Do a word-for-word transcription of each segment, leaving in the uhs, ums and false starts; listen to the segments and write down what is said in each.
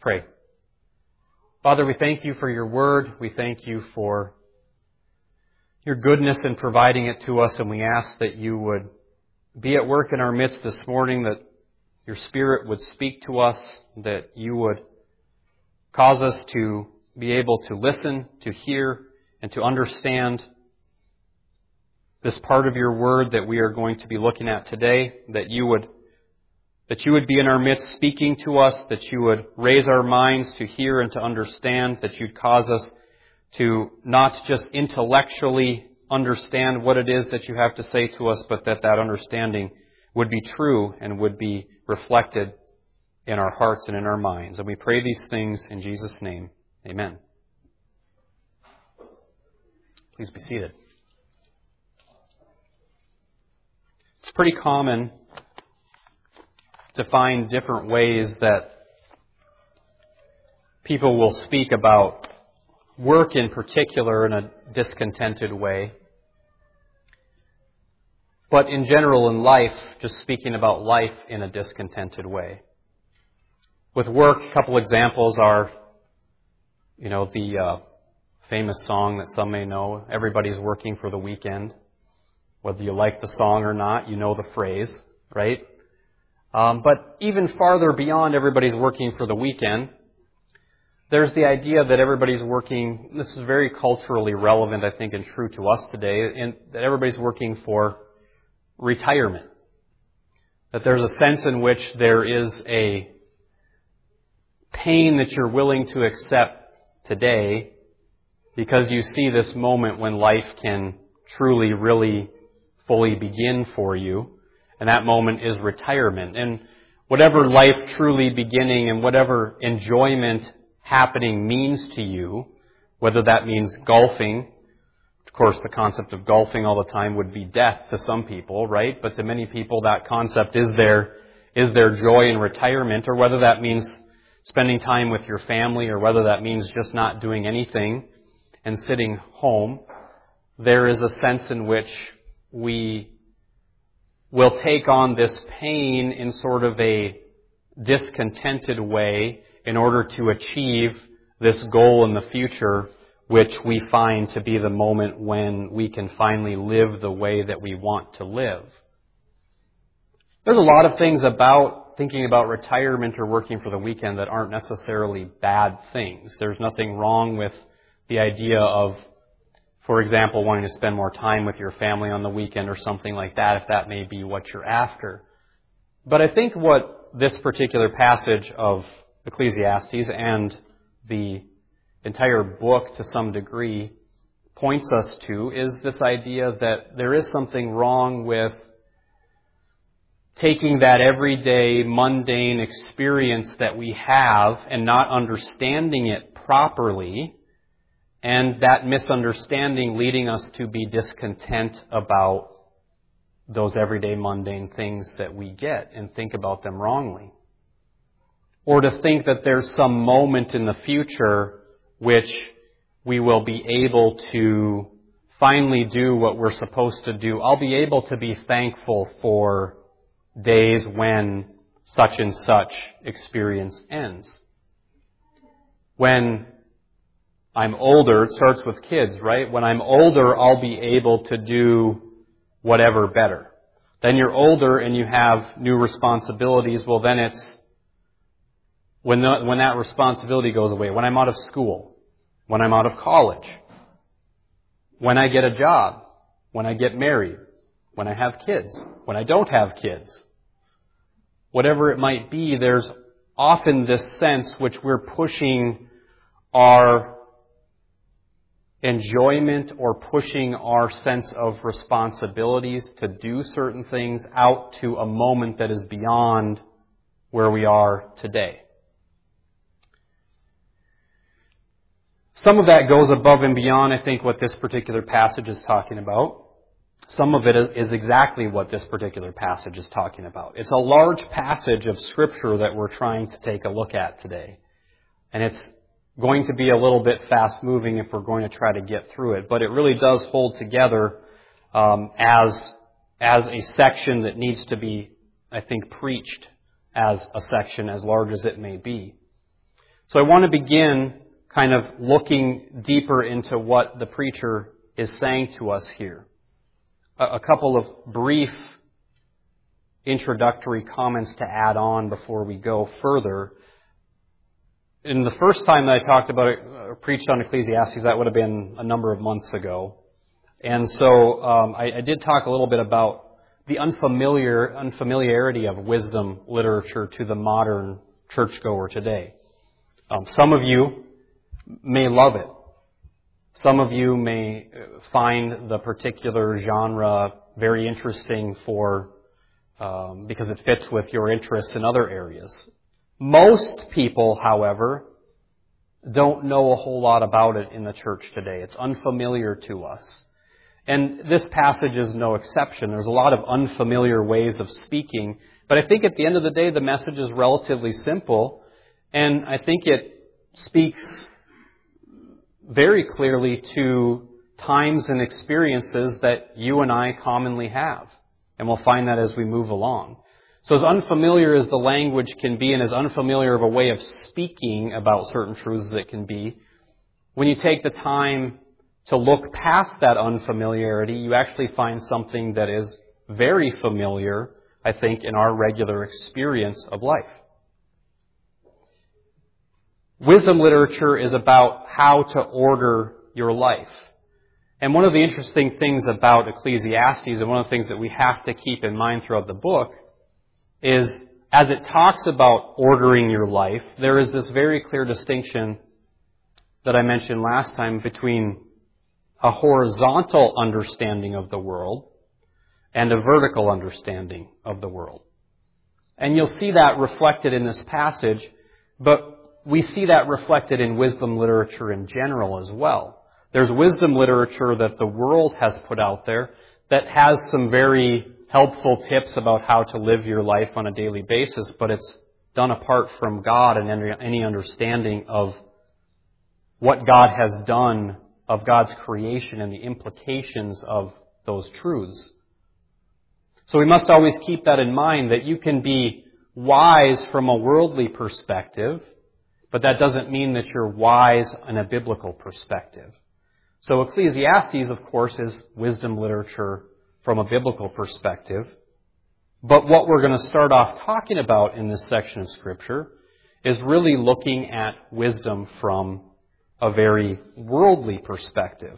pray. Father, we thank you for your word. We thank you for your goodness in providing it to us, and we ask that you would be at work in our midst this morning, that your Spirit would speak to us, that you would cause us to be able to listen, to hear, and to understand this part of your word that we are going to be looking at today, that you would that you would be in our midst speaking to us, that you would raise our minds to hear and to understand, that you'd cause us to not just intellectually understand what it is that you have to say to us, but that that understanding would be true and would be reflected in our hearts and in our minds. And we pray these things in Jesus' name. Amen. Please be seated. It's pretty common to find different ways that people will speak about work in particular in a discontented way. But in general in life, just speaking about life in a discontented way. With work, a couple examples are, you know, the uh, famous song that some may know, "Everybody's working for the weekend." Whether you like the song or not, you know the phrase, right? Um, but even farther beyond everybody's working for the weekend, there's the idea that everybody's working, this is very culturally relevant, I think, and true to us today, and that everybody's working for retirement. That there's a sense in which there is a pain that you're willing to accept today because you see this moment when life can truly, really, fully begin for you. And that moment is retirement. And whatever life truly beginning and whatever enjoyment happening means to you, whether that means golfing, of course the concept of golfing all the time would be death to some people, right? But to many people that concept is their, is their joy in retirement, or whether that means spending time with your family, or whether that means just not doing anything and sitting home. There is a sense in which we will take on this pain in sort of a discontented way in order to achieve this goal in the future, which we find to be the moment when we can finally live the way that we want to live. There's a lot of things about thinking about retirement or working for the weekend that aren't necessarily bad things. There's nothing wrong with the idea of, for example, wanting to spend more time with your family on the weekend or something like that, if that may be what you're after. But I think what this particular passage of Ecclesiastes and the entire book to some degree points us to is this idea that there is something wrong with taking that everyday mundane experience that we have and not understanding it properly, and that misunderstanding leading us to be discontent about those everyday mundane things that we get and think about them wrongly. Or to think that there's some moment in the future which we will be able to finally do what we're supposed to do. I'll be able to be thankful for days when such and such experience ends. When I'm older, it starts with kids, right? When I'm older, I'll be able to do whatever better. Then you're older and you have new responsibilities. Well, then it's when the, when that responsibility goes away. When I'm out of school. When I'm out of college. When I get a job. When I get married. When I have kids. When I don't have kids. Whatever it might be, there's often this sense which we're pushing our enjoyment or pushing our sense of responsibilities to do certain things out to a moment that is beyond where we are today. Some of that goes above and beyond, I think, what this particular passage is talking about. Some of it is exactly what this particular passage is talking about. It's a large passage of Scripture that we're trying to take a look at today. And it's going to be a little bit fast-moving if we're going to try to get through it. But it really does hold together um, as, as a section that needs to be, I think, preached as a section, as large as it may be. So I want to begin kind of looking deeper into what the preacher is saying to us here. A, a couple of brief introductory comments to add on before we go further. In the first time that I talked about it, uh, preached on Ecclesiastes, that would have been a number of months ago. And so um, I, I did talk a little bit about the unfamiliar unfamiliarity of wisdom literature to the modern churchgoer today. Um, some of you may love it. Some of you may find the particular genre very interesting for um, because it fits with your interests in other areas. Most people, however, don't know a whole lot about it in the church today. It's unfamiliar to us. And this passage is no exception. There's a lot of unfamiliar ways of speaking. But I think at the end of the day, the message is relatively simple. And I think it speaks very clearly to times and experiences that you and I commonly have. And we'll find that as we move along. So as unfamiliar as the language can be and as unfamiliar of a way of speaking about certain truths as it can be, when you take the time to look past that unfamiliarity, you actually find something that is very familiar, I think, in our regular experience of life. Wisdom literature is about how to order your life. And one of the interesting things about Ecclesiastes, and one of the things that we have to keep in mind throughout the book, is as it talks about ordering your life, there is this very clear distinction that I mentioned last time between a horizontal understanding of the world and a vertical understanding of the world. And you'll see that reflected in this passage, but we see that reflected in wisdom literature in general as well. There's wisdom literature that the world has put out there that has some very helpful tips about how to live your life on a daily basis, but it's done apart from God and any understanding of what God has done, of God's creation and the implications of those truths. So we must always keep that in mind, that you can be wise from a worldly perspective, but that doesn't mean that you're wise in a biblical perspective. So Ecclesiastes, of course, is wisdom literature from a biblical perspective. But what we're going to start off talking about in this section of Scripture is really looking at wisdom from a very worldly perspective.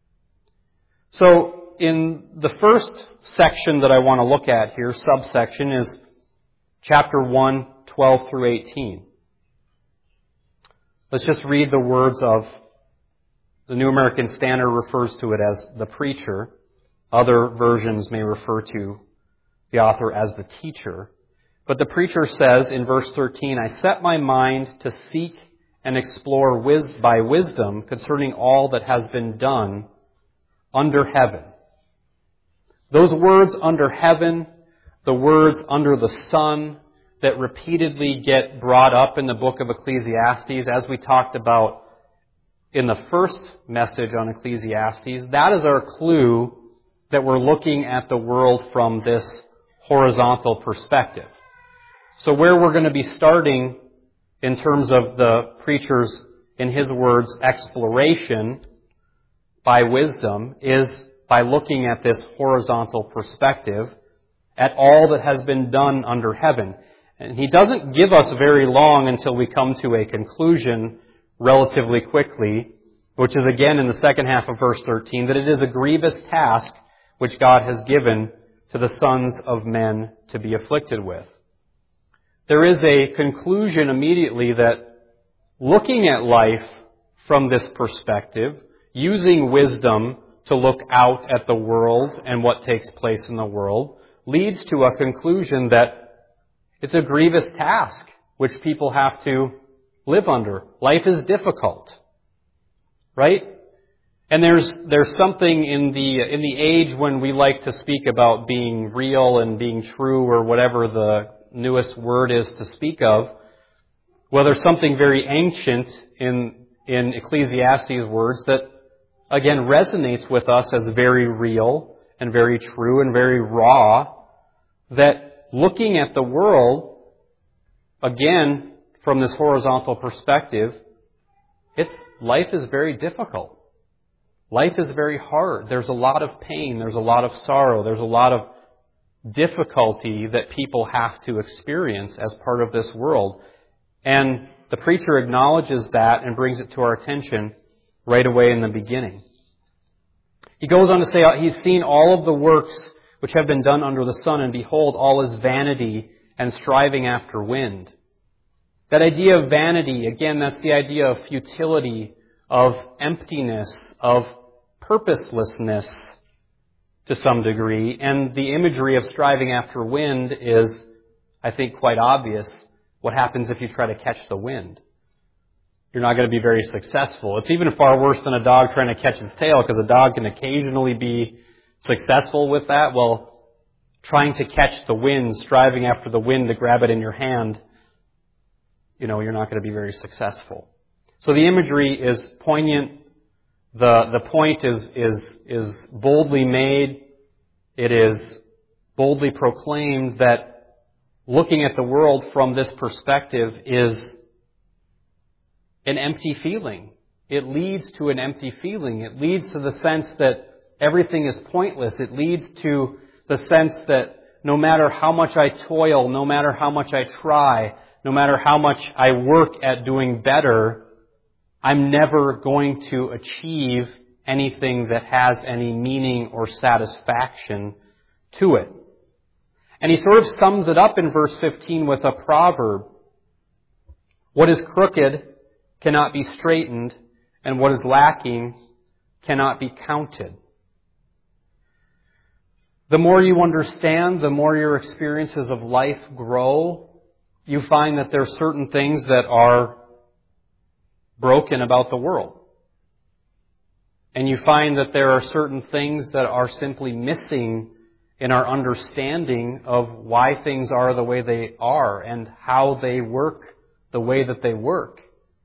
So in the first section that I want to look at here, subsection, is chapter one, twelve through eighteen. Let's just read the words of, the New American Standard refers to it as the preacher. Other versions may refer to the author as the teacher. But the preacher says in verse thirteen, I set my mind to seek and explore wis- by wisdom concerning all that has been done under heaven. Those words under heaven, the words under the sun that repeatedly get brought up in the book of Ecclesiastes, as we talked about in the first message on Ecclesiastes, that is our clue that we're looking at the world from this horizontal perspective. So where we're going to be starting in terms of the preacher's, in his words, exploration by wisdom is by looking at this horizontal perspective at all that has been done under heaven. And he doesn't give us very long until we come to a conclusion relatively quickly, which is again in the second half of verse thirteen, that it is a grievous task which God has given to the sons of men to be afflicted with. There is a conclusion immediately that looking at life from this perspective, using wisdom to look out at the world and what takes place in the world, leads to a conclusion that it's a grievous task which people have to live under. Life is difficult, right? And there's there's something in the in the age when we like to speak about being real and being true, or whatever the newest word is to speak of. Well, there's something very ancient in in Ecclesiastes' words that again resonates with us as very real and very true and very raw. That looking at the world, again, from this horizontal perspective, it's life is very difficult. Life is very hard. There's a lot of pain. There's a lot of sorrow. There's a lot of difficulty that people have to experience as part of this world. And the preacher acknowledges that and brings it to our attention right away in the beginning. He goes on to say he's seen all of the works which have been done under the sun, and behold, all is vanity and striving after wind. That idea of vanity, again, that's the idea of futility, of emptiness, of purposelessness to some degree. And the imagery of striving after wind is, I think, quite obvious. What happens if you try to catch the wind? You're not going to be very successful. It's even far worse than a dog trying to catch its tail, because a dog can occasionally be successful with that. Well, trying to catch the wind, striving after the wind to grab it in your hand, you know, you're not going to be very successful. So the imagery is poignant. The, the point is, is, is boldly made. It is boldly proclaimed that looking at the world from this perspective is an empty feeling. It leads to an empty feeling. It leads to the sense that everything is pointless. It leads to the sense that no matter how much I toil, no matter how much I try, no matter how much I work at doing better, I'm never going to achieve anything that has any meaning or satisfaction to it. And he sort of sums it up in verse fifteen with a proverb. What is crooked cannot be straightened, and what is lacking cannot be counted. The more you understand, the more your experiences of life grow, you find that there are certain things that are broken about the world. And you find that there are certain things that are simply missing in our understanding of why things are the way they are and how they work the way that they work.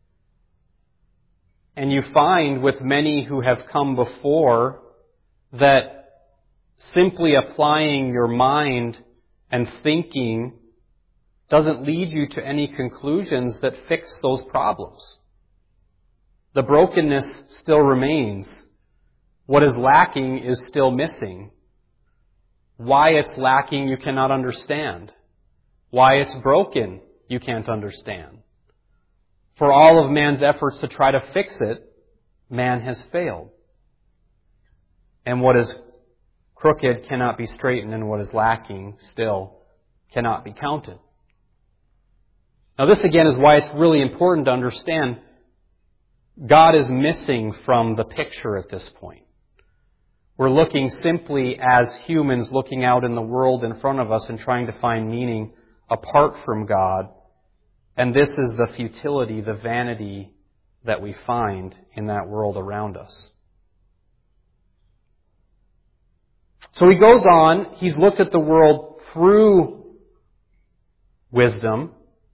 And you find with many who have come before that simply applying your mind and thinking doesn't lead you to any conclusions that fix those problems. The brokenness still remains. What is lacking is still missing. Why it's lacking, you cannot understand. Why it's broken, you can't understand. For all of man's efforts to try to fix it, man has failed. And what is crooked cannot be straightened, and what is lacking still cannot be counted. Now this again is why it's really important to understand God is missing from the picture at this point. We're looking simply as humans looking out in the world in front of us and trying to find meaning apart from God. And this is the futility, the vanity that we find in that world around us. So he goes on, he's looked at the world through wisdom,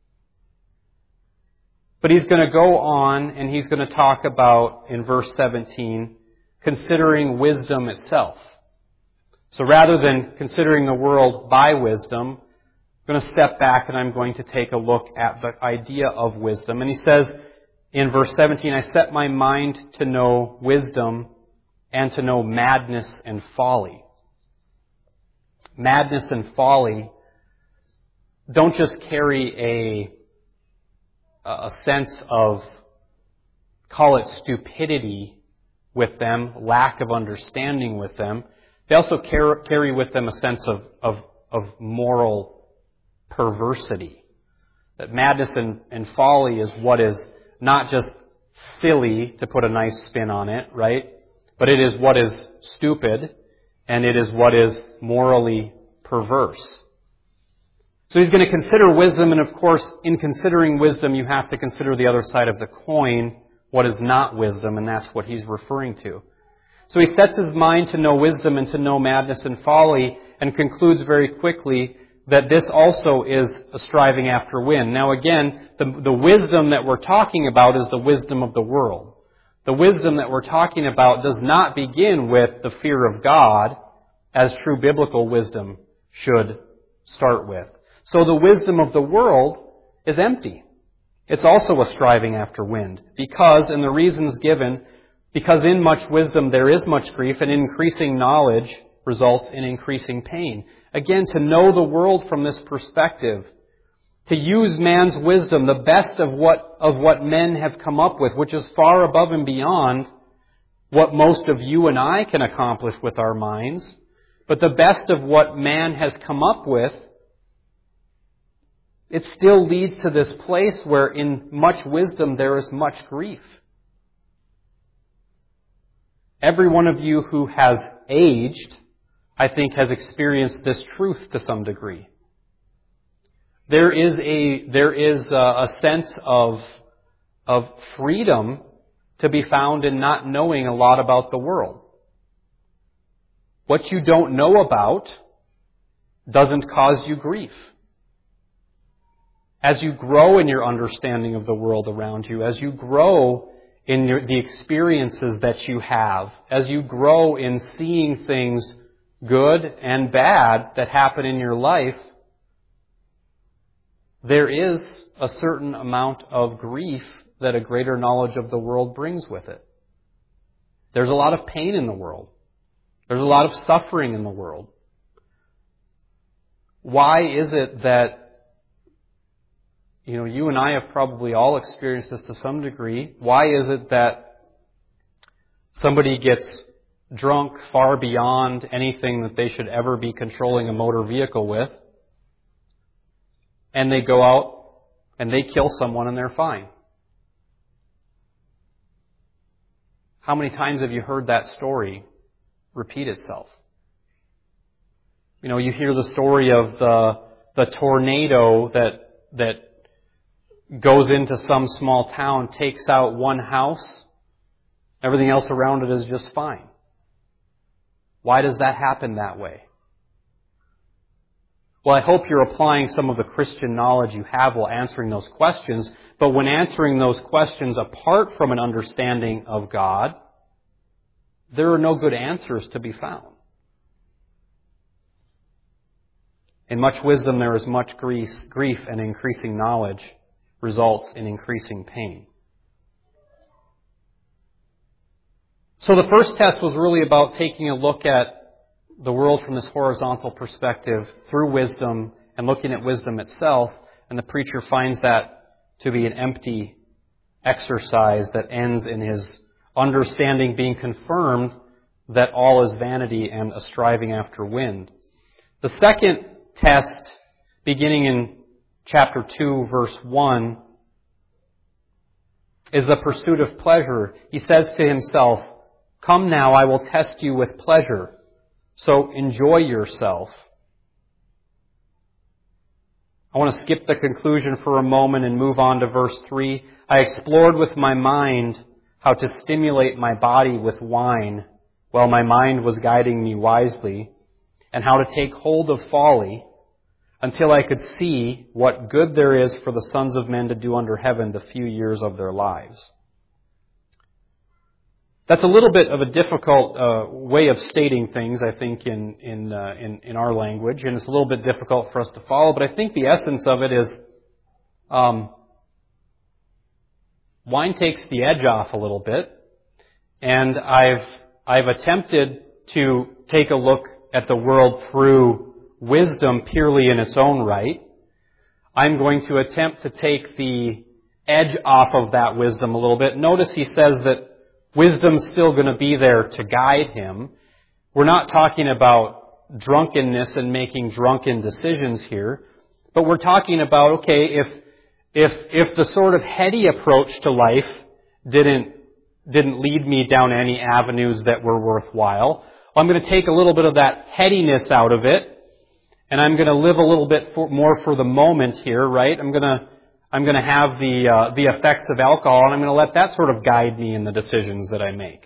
but he's going to go on and he's going to talk about, in verse seventeen, considering wisdom itself. So rather than considering the world by wisdom, I'm going to step back and I'm going to take a look at the idea of wisdom. And he says in verse seventeen, I set my mind to know wisdom and to know madness and folly. Madness and folly don't just carry a, a sense of, call it stupidity with them, lack of understanding with them. They also carry with them a sense of, of, of moral perversity. That madness and, and folly is what is not just silly, to put a nice spin on it, right? But it is what is stupid, and it is what is morally perverse. So he's going to consider wisdom, and of course, in considering wisdom, you have to consider the other side of the coin, what is not wisdom, and that's what he's referring to. So he sets his mind to know wisdom and to know madness and folly, and concludes very quickly that this also is a striving after wind. Now again, the, the wisdom that we're talking about is the wisdom of the world. The wisdom that we're talking about does not begin with the fear of God, as true biblical wisdom should start with. So the wisdom of the world is empty. It's also a striving after wind, because, and the reasons given, because in much wisdom there is much grief, and increasing knowledge results in increasing pain. Again, to know the world from this perspective, to use man's wisdom, the best of what, of what men have come up with, which is far above and beyond what most of you and I can accomplish with our minds, but the best of what man has come up with, it still leads to this place where in much wisdom there is much grief. Every one of you who has aged, I think, has experienced this truth to some degree. There is a, there is a, a sense of, of freedom to be found in not knowing a lot about the world. What you don't know about doesn't cause you grief. As you grow in your understanding of the world around you, as you grow in your, the experiences that you have, as you grow in seeing things good and bad that happen in your life, there is a certain amount of grief that a greater knowledge of the world brings with it. There's a lot of pain in the world. There's a lot of suffering in the world. Why is it that, you know, you and I have probably all experienced this to some degree. Why is it that somebody gets drunk far beyond anything that they should ever be controlling a motor vehicle with, and they go out and they kill someone and they're fine? How many times have you heard that story repeat itself? You know, you hear the story of the the tornado that that goes into some small town, takes out one house, everything else around it is just fine. Why does that happen that way? Well, I hope you're applying some of the Christian knowledge you have while answering those questions, but when answering those questions apart from an understanding of God, there are no good answers to be found. In much wisdom there is much grief, and increasing knowledge results in increasing pain. So the first test was really about taking a look at the world from this horizontal perspective through wisdom and looking at wisdom itself, and the preacher finds that to be an empty exercise that ends in his understanding being confirmed that all is vanity and a striving after wind. The second test, beginning in chapter two, verse one, is the pursuit of pleasure. He says to himself, "Come now, I will test you with pleasure. So enjoy yourself." I want to skip the conclusion for a moment and move on to verse three. "I explored with my mind how to stimulate my body with wine, while my mind was guiding me wisely, and how to take hold of folly, until I could see what good there is for the sons of men to do under heaven the few years of their lives." That's a little bit of a difficult uh, way of stating things, I think, in in, uh, in in our language, and it's a little bit difficult for us to follow. But I think the essence of it is, um, wine takes the edge off a little bit, and I've I've attempted to take a look at the world through wisdom purely in its own right. I'm going to attempt to take the edge off of that wisdom a little bit. Notice he says that wisdom's still going to be there to guide him. We're not talking about drunkenness and making drunken decisions here, but we're talking about, okay, if if if the sort of heady approach to life didn't didn't lead me down any avenues that were worthwhile, I'm going to take a little bit of that headiness out of it, and I'm going to live a little bit for, more for the moment here, right? I'm going to I'm going to have the uh, the effects of alcohol, and I'm going to let that sort of guide me in the decisions that I make.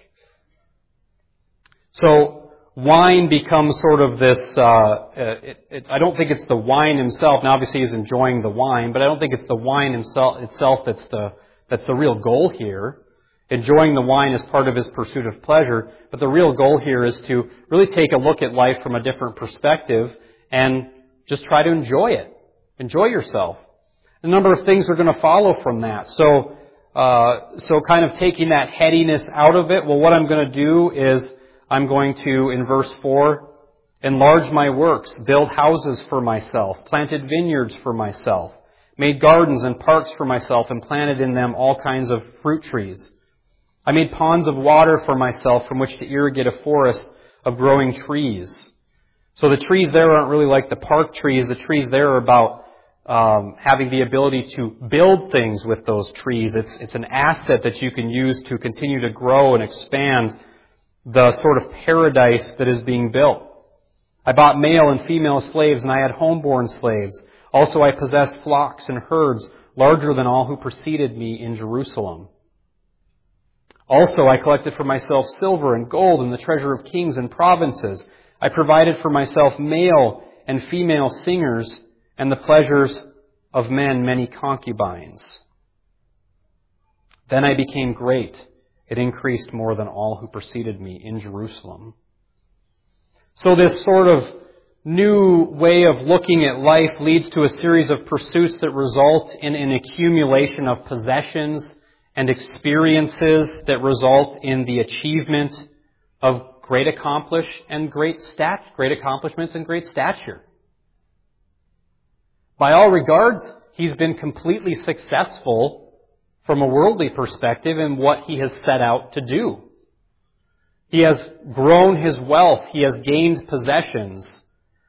So wine becomes sort of this. Uh, it, it, I don't think it's the wine himself. Now, obviously, he's enjoying the wine, but I don't think it's the wine himself itself that's the that's the real goal here. Enjoying the wine is part of his pursuit of pleasure, but the real goal here is to really take a look at life from a different perspective and just try to enjoy it. Enjoy yourself. A number of things are going to follow from that. So, uh, so kind of taking that headiness out of it, well, what I'm going to do is I'm going to, in verse four, enlarge my works, build houses for myself, planted vineyards for myself, made gardens and parks for myself, and planted in them all kinds of fruit trees. I made ponds of water for myself from which to irrigate a forest of growing trees. So the trees there aren't really like the park trees. The trees there are about um, having the ability to build things with those trees. It's, it's an asset that you can use to continue to grow and expand the sort of paradise that is being built. I bought male and female slaves, and I had homeborn slaves. Also I possessed flocks and herds larger than all who preceded me in Jerusalem. Also I collected for myself silver and gold and the treasure of kings and provinces. I provided for myself male and female singers and the pleasures of men, many concubines. Then I became great. It increased more than all who preceded me in Jerusalem. So this sort of new way of looking at life leads to a series of pursuits that result in an accumulation of possessions and experiences that result in the achievement of great accomplish and great stat, great accomplishments and great stature. By all regards, he's been completely successful from a worldly perspective in what he has set out to do. He has grown his wealth. He has gained possessions.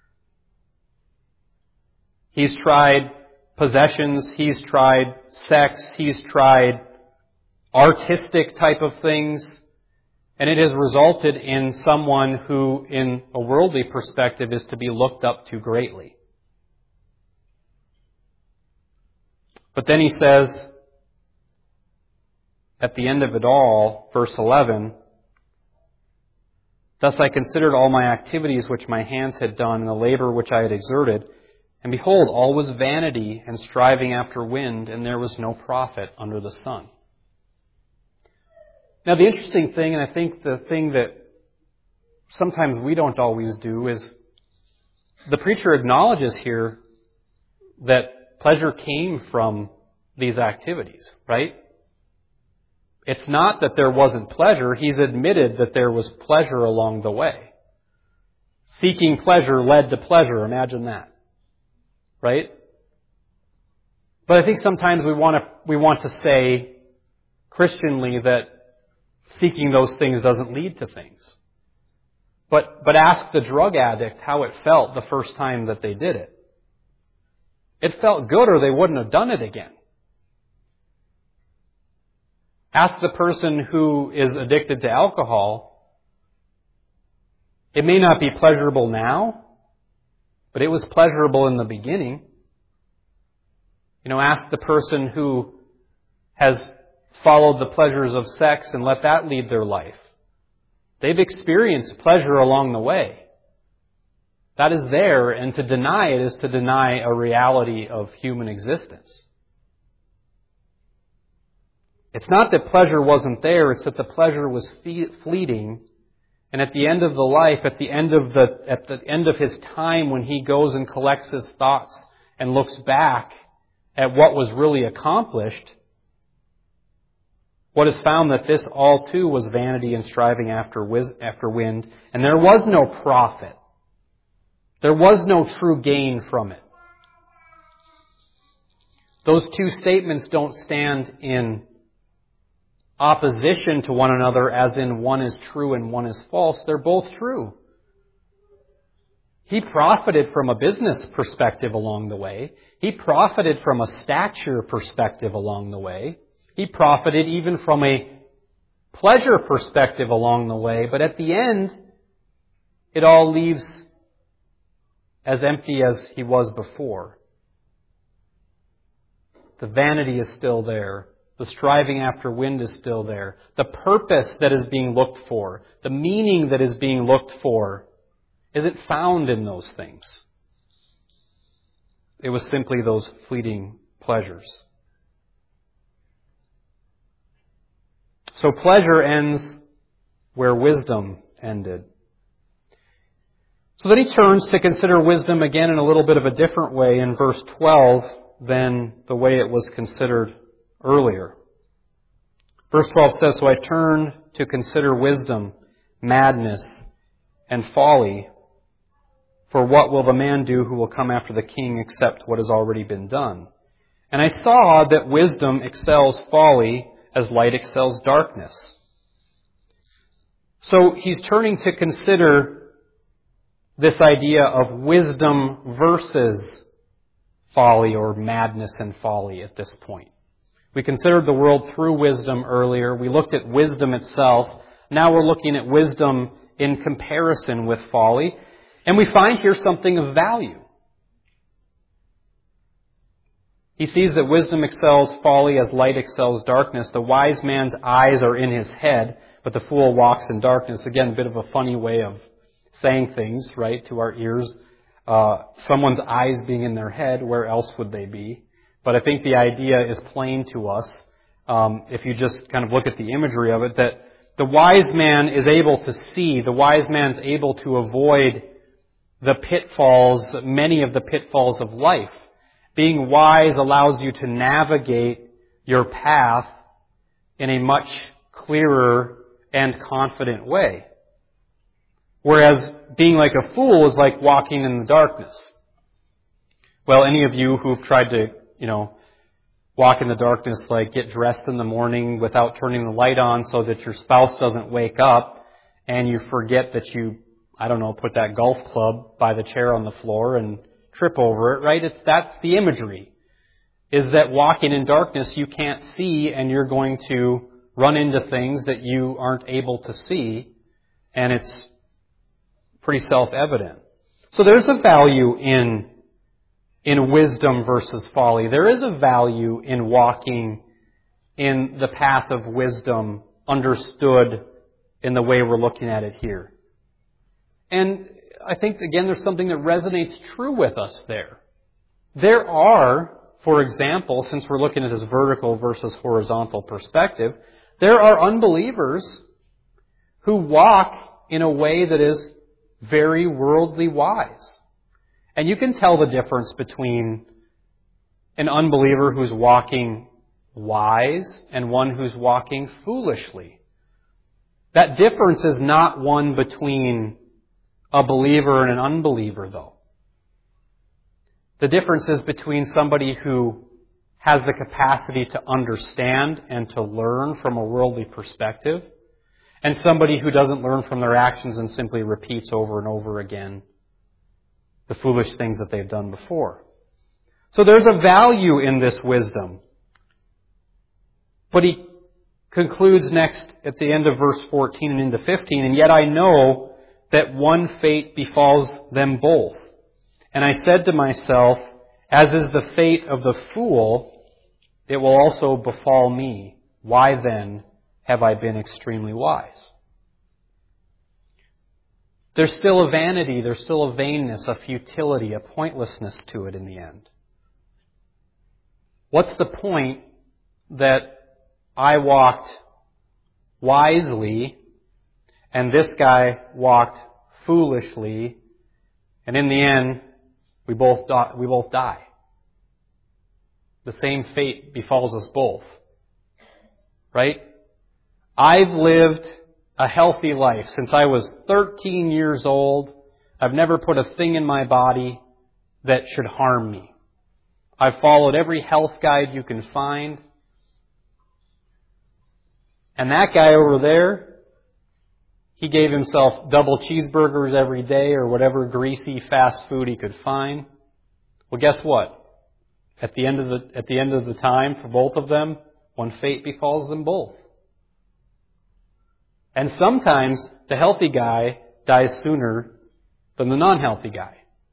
He's tried possessions. He's tried sex. He's tried artistic type of things. And it has resulted in someone who, in a worldly perspective, is to be looked up to greatly. But then he says, at the end of it all, verse eleven, thus I considered all my activities which my hands had done, and the labor which I had exerted, and behold, all was vanity and striving after wind, and there was no profit under the sun. Now the interesting thing, and I think the thing that sometimes we don't always do, is the preacher acknowledges here that pleasure came from these activities, right? It's not that there wasn't pleasure. He's admitted that there was pleasure along the way. Seeking pleasure led to pleasure. Imagine that. Right? But I think sometimes we want to, we want to say Christianly that seeking those things doesn't lead to things. But, but ask the drug addict how it felt the first time that they did it. It felt good, or they wouldn't have done it again. Ask the person who is addicted to alcohol. It may not be pleasurable now, but it was pleasurable in the beginning. You know, ask the person who has followed the pleasures of sex and let that lead their life. They've experienced pleasure along the way. That is there, and to deny it is to deny a reality of human existence. It's not that pleasure wasn't there, it's that the pleasure was fleeting. And at the end of the life, at the end of the, at the end of his time, when he goes and collects his thoughts and looks back at what was really accomplished, what is found that this all too was vanity and striving after wiz- after wind, and there was no profit. There was no true gain from it. Those two statements don't stand in opposition to one another, as in one is true and one is false. They're both true. He profited from a business perspective along the way. He profited from a stature perspective along the way. He profited even from a pleasure perspective along the way. But at the end, it all leaves as empty as he was before. The vanity is still there. The striving after wind is still there. The purpose that is being looked for, the meaning that is being looked for, isn't found in those things. It was simply those fleeting pleasures. So pleasure ends where wisdom ended. So then he turns to consider wisdom again in a little bit of a different way in verse twelve. than the way it was considered earlier. Verse twelve says, "So I turned to consider wisdom, madness, and folly. For what will the man do who will come after the king except what has already been done? And I saw that wisdom excels folly as light excels darkness." So he's turning to consider this idea of wisdom versus folly or madness and folly at this point. We considered the world through wisdom earlier. We looked at wisdom itself. Now we're looking at wisdom in comparison with folly. And we find here something of value. He sees that wisdom excels folly as light excels darkness. The wise man's eyes are in his head, but the fool walks in darkness. Again, a bit of a funny way of saying things, right, to our ears. Uh, someone's eyes being in their head, where else would they be? But I think the idea is plain to us, um, if you just kind of look at the imagery of it, that the wise man is able to see, the wise man's able to avoid the pitfalls, many of the pitfalls of life. Being wise allows you to navigate your path in a much clearer and confident way. Whereas being like a fool is like walking in the darkness. Well, any of you who've tried to, you know, walk in the darkness, like get dressed in the morning without turning the light on so that your spouse doesn't wake up and you forget that you, I don't know, put that golf club by the chair on the floor and trip over it, right? It's, that's the imagery. Is that walking in darkness you can't see and you're going to run into things that you aren't able to see, and it's pretty self-evident. So there's a value in in wisdom versus folly. There is a value in walking in the path of wisdom understood in the way we're looking at it here. And I think, again, there's something that resonates true with us there. There are, for example, since we're looking at this vertical versus horizontal perspective, there are unbelievers who walk in a way that is very worldly wise. And you can tell the difference between an unbeliever who's walking wise and one who's walking foolishly. That difference is not one between a believer and an unbeliever, though. The difference is between somebody who has the capacity to understand and to learn from a worldly perspective and somebody who doesn't learn from their actions and simply repeats over and over again the foolish things that they've done before. So there's a value in this wisdom. But he concludes next at the end of verse fourteen and into fifteen, "And yet I know that one fate befalls them both. And I said to myself, as is the fate of the fool, it will also befall me. Why then have I been extremely wise?" There's still a vanity, there's still a vainness, a futility, a pointlessness to it in the end. What's the point that I walked wisely and this guy walked foolishly, and in the end, we both die, we both die? The same fate befalls us both. Right? I've lived a healthy life since I was thirteen years old. I've never put a thing in my body that should harm me. I've followed every health guide you can find. And that guy over there, he gave himself double cheeseburgers every day or whatever greasy fast food he could find. Well, guess what? At the end of the, at the end of the time, for both of them, one fate befalls them both. And sometimes the healthy guy dies sooner than the non-healthy guy.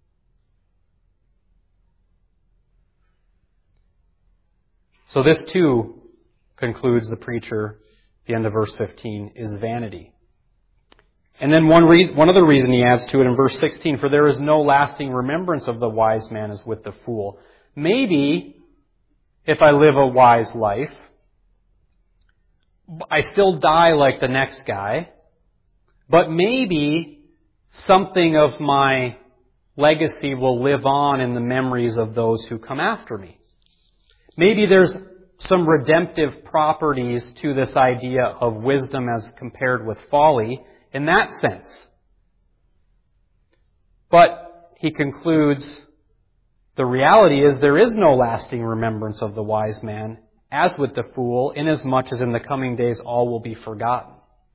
So this too, concludes the preacher, at the end of verse fifteen, is vanity. And then one re- one other reason he adds to it in verse sixteen, "For there is no lasting remembrance of the wise man as with the fool." Maybe if I live a wise life, I still die like the next guy, but maybe something of my legacy will live on in the memories of those who come after me. Maybe there's some redemptive properties to this idea of wisdom as compared with folly in that sense. But he concludes, the reality is there is no lasting remembrance of the wise man, as with the fool, inasmuch as in the coming days all will be forgotten.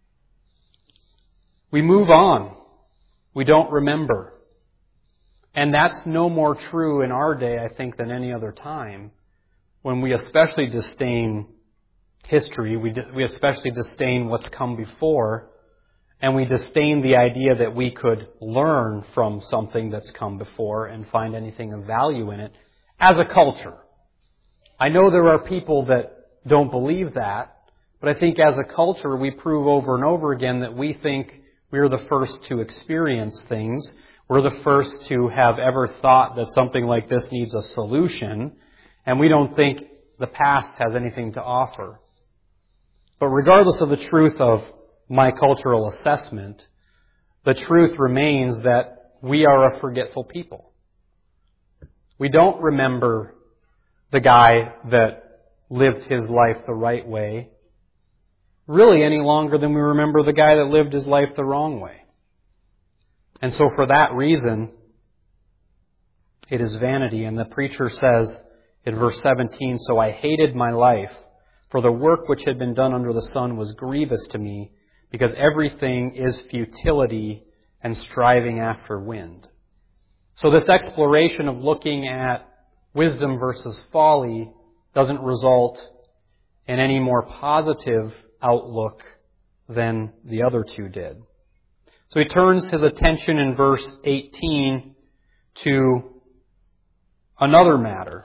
We move on. We don't remember. And that's no more true in our day, I think, than any other time, when we especially disdain history, we, we especially disdain what's come before, and we disdain the idea that we could learn from something that's come before and find anything of value in it as a culture. I know there are people that don't believe that, but I think as a culture we prove over and over again that we think we're the first to experience things. We're the first to have ever thought that something like this needs a solution, and we don't think the past has anything to offer. But regardless of the truth of my cultural assessment, the truth remains that we are a forgetful people. We don't remember the guy that lived his life the right way really any longer than we remember the guy that lived his life the wrong way. And so for that reason, it is vanity. And the preacher says in verse seventeen, "So I hated my life, for the work which had been done under the sun was grievous to me, because everything is futility and striving after wind." So this exploration of looking at wisdom versus folly doesn't result in any more positive outlook than the other two did. So he turns his attention in verse eighteen to another matter.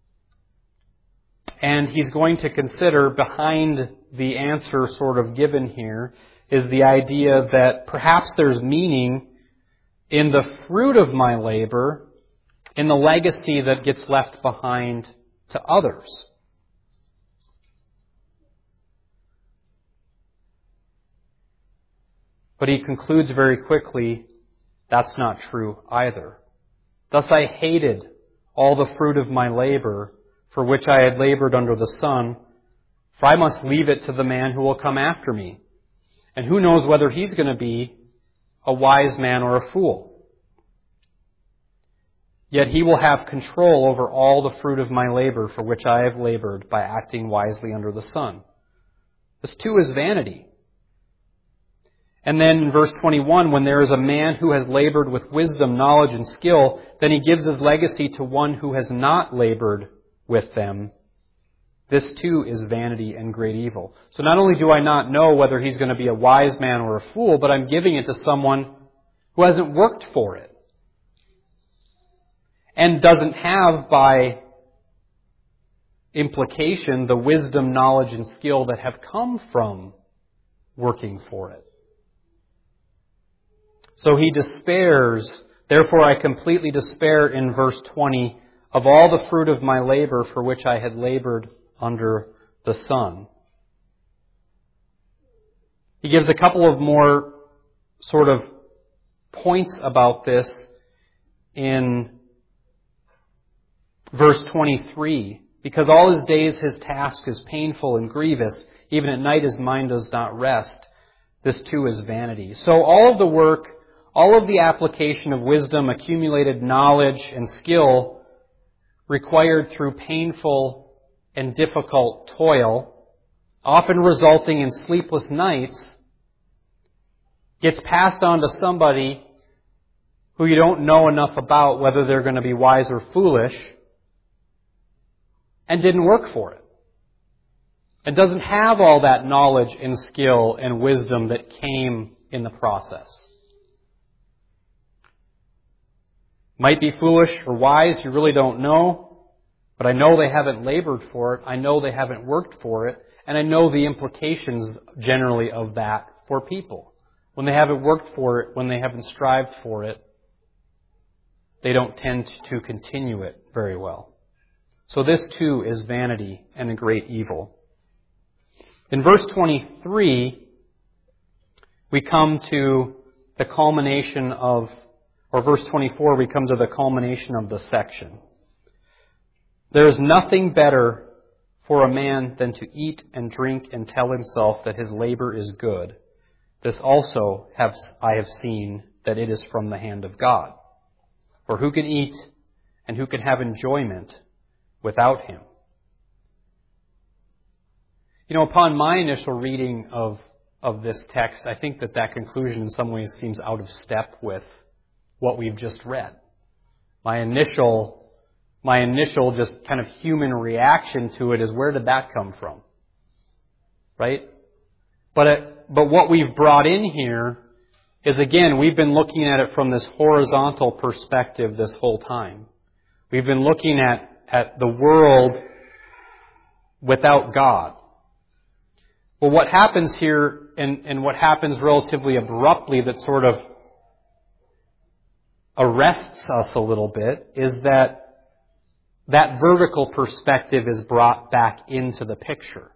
And he's going to consider, behind the answer sort of given here, is the idea that perhaps there's meaning in the fruit of my labor, in the legacy that gets left behind to others. But he concludes very quickly, that's not true either. "Thus I hated all the fruit of my labor, for which I had labored under the sun, for I must leave it to the man who will come after me. And who knows whether he's going to be a wise man or a fool. Yet he will have control over all the fruit of my labor, for which I have labored by acting wisely under the sun." This too is vanity. And then in verse twenty-one, "When there is a man who has labored with wisdom, knowledge, and skill, then he gives his legacy to one who has not labored with them. This too is vanity and great evil." So not only do I not know whether he's going to be a wise man or a fool, but I'm giving it to someone who hasn't worked for it and doesn't have, by implication, the wisdom, knowledge, and skill that have come from working for it. So he despairs, "Therefore I completely despair," in verse twenty, "of all the fruit of my labor for which I had labored under the sun." He gives a couple of more sort of points about this in verse twenty-three. "Because all his days his task is painful and grievous, even at night his mind does not rest. This too is vanity." So all of the work, all of the application of wisdom, accumulated knowledge, and skill required through painful and difficult toil, often resulting in sleepless nights, gets passed on to somebody who you don't know enough about whether they're going to be wise or foolish, and didn't work for it. It doesn't have all that knowledge and skill and wisdom that came in the process. Might be foolish or wise, you really don't know, but I know they haven't labored for it, I know they haven't worked for it, and I know the implications generally of that for people. When they haven't worked for it, when they haven't strived for it, they don't tend to continue it very well. So this too is vanity and a great evil. In verse twenty-three, we come to the culmination of, or verse twenty-four, we come to the culmination of the section. "There is nothing better for a man than to eat and drink and tell himself that his labor is good. This also have I have seen, that it is from the hand of God. For who can eat and who can have enjoyment without him? You know, upon my initial reading of, of this text, I think that that conclusion in some ways seems out of step with what we've just read. My initial, my initial just kind of human reaction to it is, where did that come from? Right? But it, but what we've brought in here is, again, we've been looking at it from this horizontal perspective this whole time. We've been looking at, at the world without God. Well, what happens here, and, and what happens relatively abruptly that sort of arrests us a little bit, is that that vertical perspective is brought back into the picture.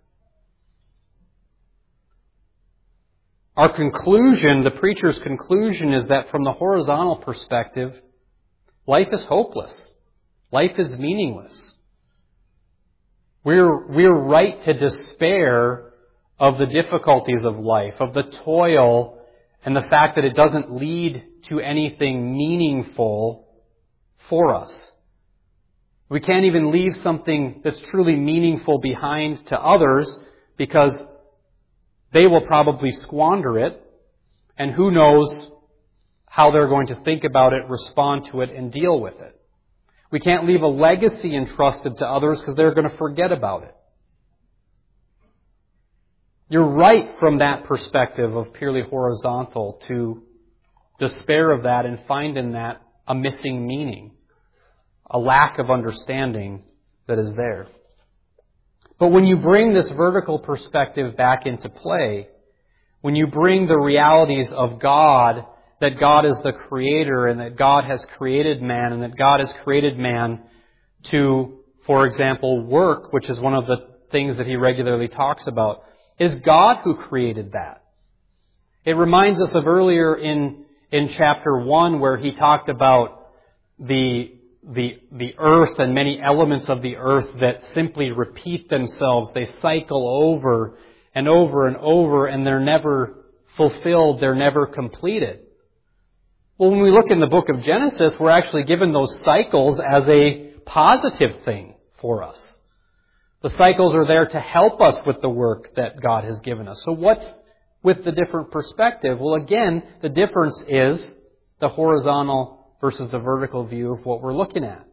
Our conclusion, the preacher's conclusion, is that from the horizontal perspective, life is hopeless. Life is meaningless. We're, we're right to despair of the difficulties of life, of the toil, and the fact that it doesn't lead to anything meaningful for us. We can't even leave something that's truly meaningful behind to others, because they will probably squander it, and who knows how they're going to think about it, respond to it, and deal with it. We can't leave a legacy entrusted to others because they're going to forget about it. You're right from that perspective of purely horizontal to despair of that and find in that a missing meaning, a lack of understanding that is there. But when you bring this vertical perspective back into play, when you bring the realities of God, that God is the creator and that God has created man and that God has created man to, for example, work, which is one of the things that he regularly talks about, is God who created that. It reminds us of earlier in, in chapter one where he talked about the The, the earth and many elements of the earth that simply repeat themselves. They cycle over and over and over, and they're never fulfilled. They're never completed. Well, when we look in the book of Genesis, we're actually given those cycles as a positive thing for us. The cycles are there to help us with the work that God has given us. So what's with the different perspective? Well, again, the difference is the horizontal versus the vertical view of what we're looking at.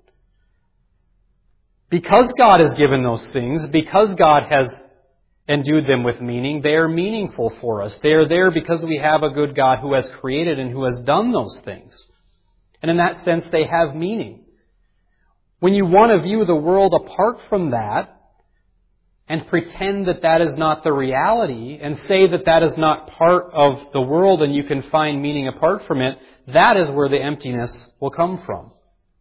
Because God has given those things, because God has endued them with meaning, they are meaningful for us. They are there because we have a good God who has created and who has done those things. And in that sense, they have meaning. When you want to view the world apart from that, and pretend that that is not the reality, and say that that is not part of the world and you can find meaning apart from it, that is where the emptiness will come from.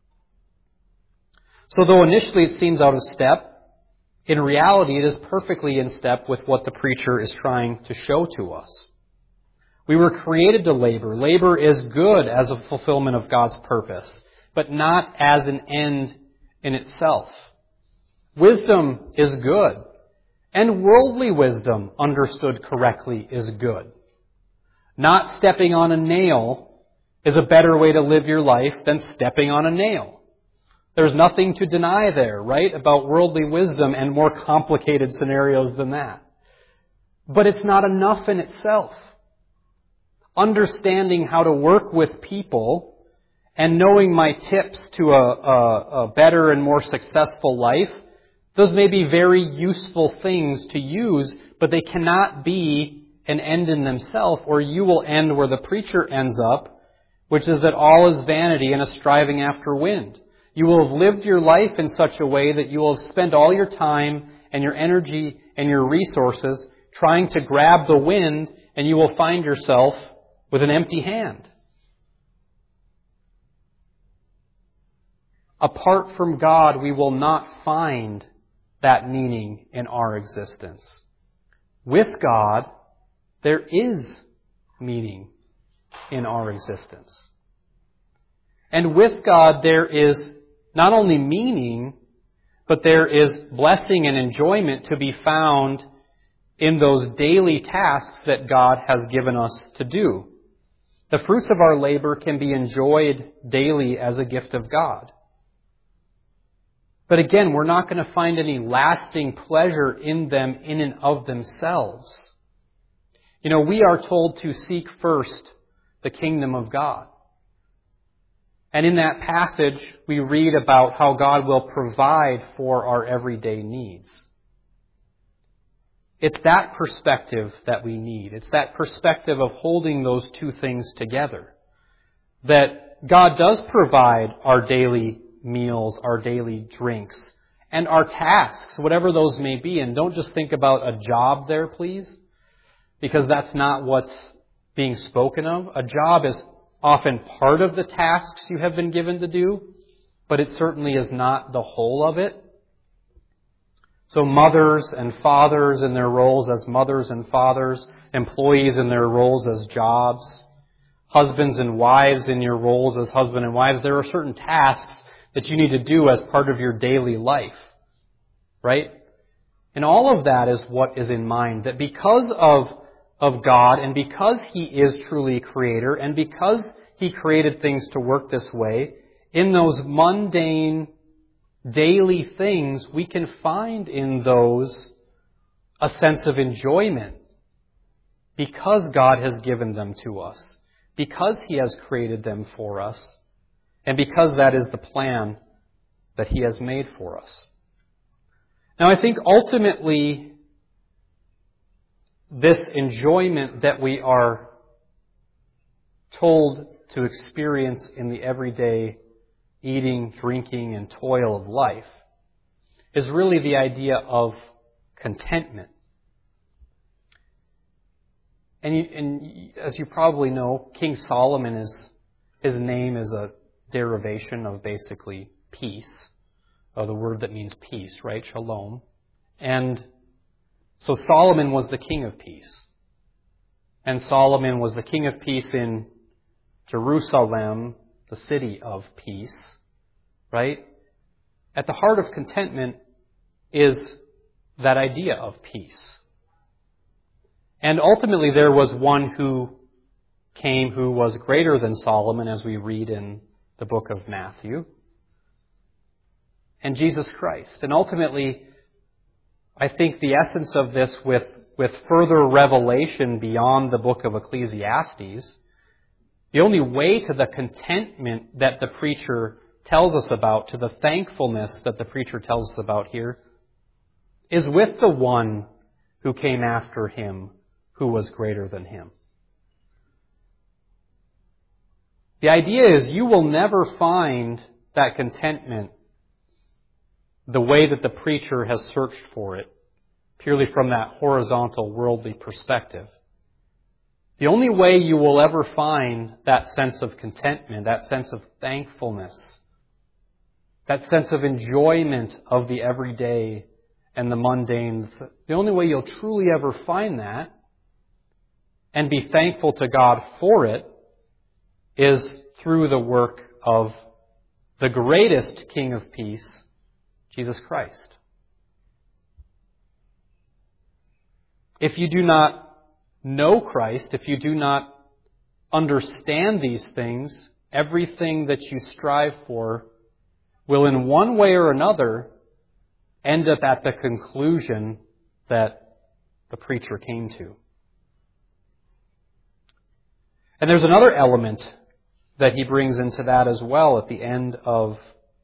So though initially it seems out of step, in reality it is perfectly in step with what the preacher is trying to show to us. We were created to labor. Labor is good as a fulfillment of God's purpose, but not as an end in itself. Wisdom is good. And worldly wisdom, understood correctly, is good. Not stepping on a nail is a better way to live your life than stepping on a nail. There's nothing to deny there, right, about worldly wisdom and more complicated scenarios than that. But it's not enough in itself. Understanding how to work with people and knowing my tips to a, a, a better and more successful life, those may be very useful things to use, but they cannot be an end in themselves, or you will end where the preacher ends up, which is that all is vanity and a striving after wind. You will have lived your life in such a way that you will have spent all your time and your energy and your resources trying to grab the wind, and you will find yourself with an empty hand. Apart from God, we will not find that meaning in our existence. With God, there is meaning in our existence. And with God, there is not only meaning, but there is blessing and enjoyment to be found in those daily tasks that God has given us to do. The fruits of our labor can be enjoyed daily as a gift of God. But again, we're not going to find any lasting pleasure in them in and of themselves. You know, we are told to seek first the kingdom of God. And in that passage, we read about how God will provide for our everyday needs. It's that perspective that we need. It's that perspective of holding those two things together. That God does provide our daily meals, our daily drinks, and our tasks, whatever those may be. And don't just think about a job there, please, because that's not what's being spoken of. A job is often part of the tasks you have been given to do, but it certainly is not the whole of it. So mothers and fathers in their roles as mothers and fathers, employees in their roles as jobs, husbands and wives in your roles as husband and wives, there are certain tasks that you need to do as part of your daily life, right? And all of that is what is in mind, that because of, of God and because He is truly Creator and because He created things to work this way, in those mundane daily things, we can find in those a sense of enjoyment because God has given them to us, because He has created them for us, and because that is the plan that He has made for us. Now, I think ultimately this enjoyment that we are told to experience in the everyday eating, drinking, and toil of life is really the idea of contentment. And, you, and as you probably know, King Solomon is, his name is a derivation of basically peace, or the word that means peace, right? Shalom. And so Solomon was the king of peace. And Solomon was the king of peace in Jerusalem, the city of peace, right? At the heart of contentment is that idea of peace. And ultimately there was one who came who was greater than Solomon, as we read in the book of Matthew, and Jesus Christ. And ultimately, I think the essence of this with, with further revelation beyond the book of Ecclesiastes, the only way to the contentment that the preacher tells us about, to the thankfulness that the preacher tells us about here, is with the one who came after him, who was greater than him. The idea is you will never find that contentment the way that the preacher has searched for it, purely from that horizontal worldly perspective. The only way you will ever find that sense of contentment, that sense of thankfulness, that sense of enjoyment of the everyday and the mundane, the only way you'll truly ever find that and be thankful to God for it is through the work of the greatest King of Peace, Jesus Christ. If you do not know Christ, if you do not understand these things, everything that you strive for will in one way or another end up at the conclusion that the preacher came to. And there's another element that he brings into that as well at the end of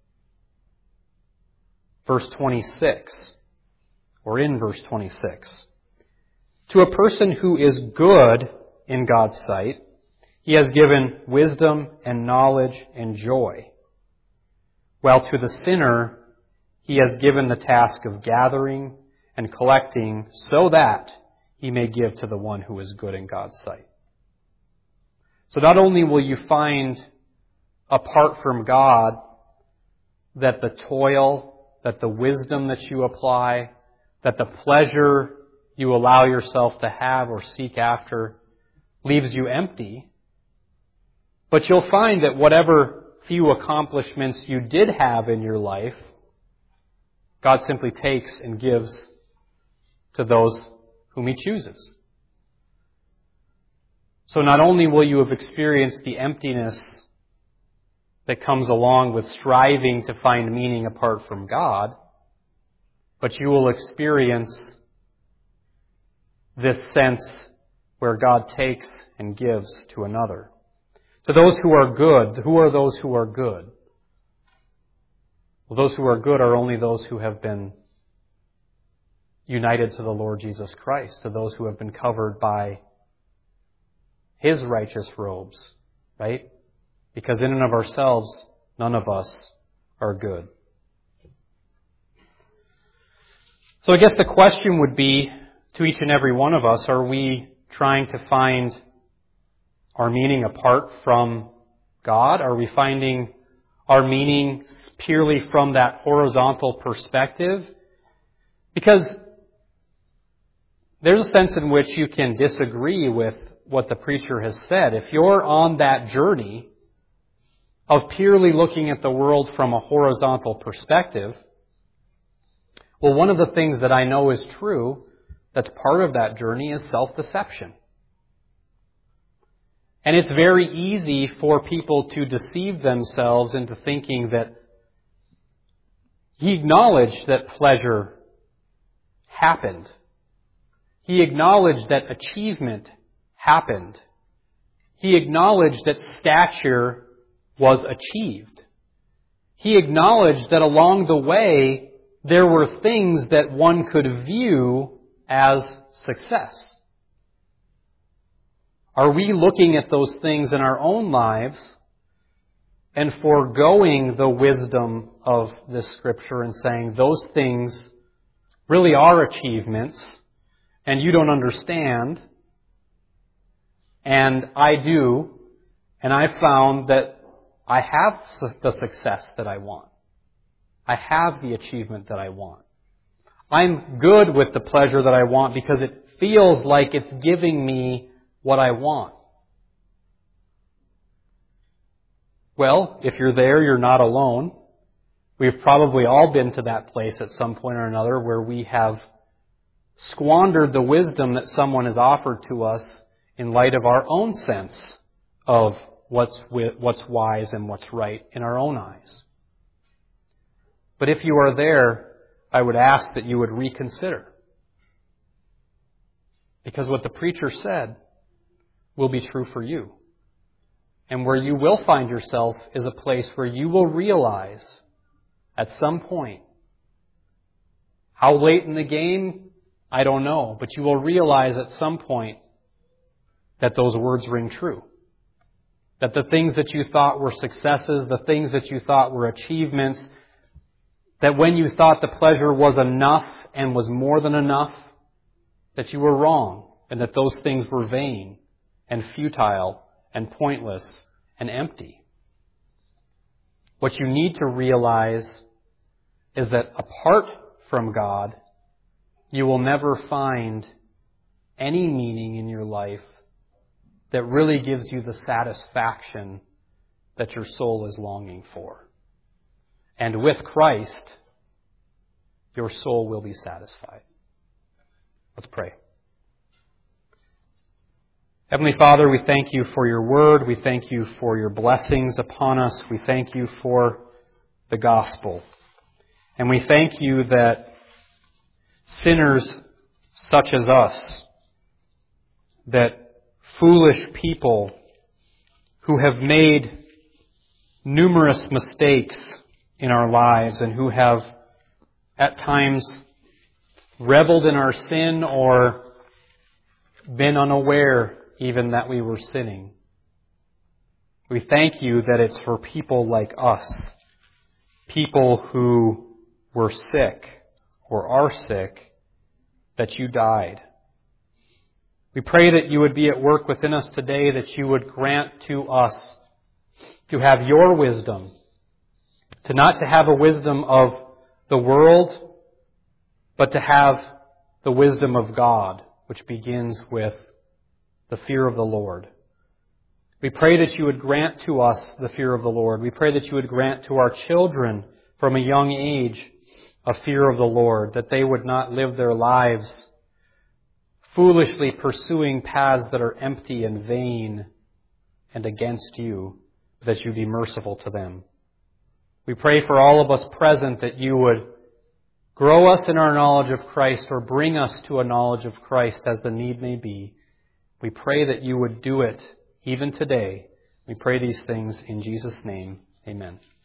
verse twenty-six, or in verse twenty-six. To a person who is good in God's sight, He has given wisdom and knowledge and joy, while to the sinner He has given the task of gathering and collecting so that he may give to the one who is good in God's sight. So not only will you find, apart from God, that the toil, that the wisdom that you apply, that the pleasure you allow yourself to have or seek after leaves you empty, but you'll find that whatever few accomplishments you did have in your life God simply takes and gives to those whom He chooses. So not only will you have experienced the emptiness that comes along with striving to find meaning apart from God, but you will experience this sense where God takes and gives to another. To those who are good, who are those who are good? Well, those who are good are only those who have been united to the Lord Jesus Christ, to those who have been covered by His righteous robes, right? Because in and of ourselves, none of us are good. So I guess the question would be to each and every one of us, are we trying to find our meaning apart from God? Are we finding our meaning purely from that horizontal perspective? Because there's a sense in which you can disagree with what the preacher has said. If you're on that journey of purely looking at the world from a horizontal perspective, well, one of the things that I know is true that's part of that journey is self-deception. And it's very easy for people to deceive themselves into thinking that he acknowledged that pleasure happened. He acknowledged that achievement happened. He acknowledged that stature was achieved. He acknowledged that along the way there were things that one could view as success. Are we looking at those things in our own lives and foregoing the wisdom of this Scripture and saying those things really are achievements and you don't understand and I do, and I found that I have the success that I want. I have the achievement that I want. I'm good with the pleasure that I want because it feels like it's giving me what I want. Well, if you're there, you're not alone. We've probably all been to that place at some point or another where we have squandered the wisdom that someone has offered to us in light of our own sense of what's what's wise and what's right in our own eyes. But if you are there, I would ask that you would reconsider. Because what the preacher said will be true for you. And where you will find yourself is a place where you will realize at some point, how late in the game, I don't know, but you will realize at some point that those words ring true. That the things that you thought were successes, the things that you thought were achievements, that when you thought the pleasure was enough and was more than enough, that you were wrong, and that those things were vain and futile and pointless and empty. What you need to realize is that apart from God, you will never find any meaning in your life that really gives you the satisfaction that your soul is longing for. And with Christ, your soul will be satisfied. Let's pray. Heavenly Father, we thank you for your word. We thank you for your blessings upon us. We thank you for the gospel. And we thank you that sinners such as us, that foolish people who have made numerous mistakes in our lives and who have at times reveled in our sin or been unaware even that we were sinning. We thank you that it's for people like us, people who were sick or are sick, that you died. We pray that you would be at work within us today, that you would grant to us to have your wisdom, to not to have a wisdom of the world, but to have the wisdom of God, which begins with the fear of the Lord. We pray that you would grant to us the fear of the Lord. We pray that you would grant to our children from a young age a fear of the Lord, that they would not live their lives foolishly pursuing paths that are empty and vain and against you, but that you be merciful to them. We pray for all of us present that you would grow us in our knowledge of Christ, or bring us to a knowledge of Christ as the need may be. We pray that you would do it even today. We pray these things in Jesus' name. Amen.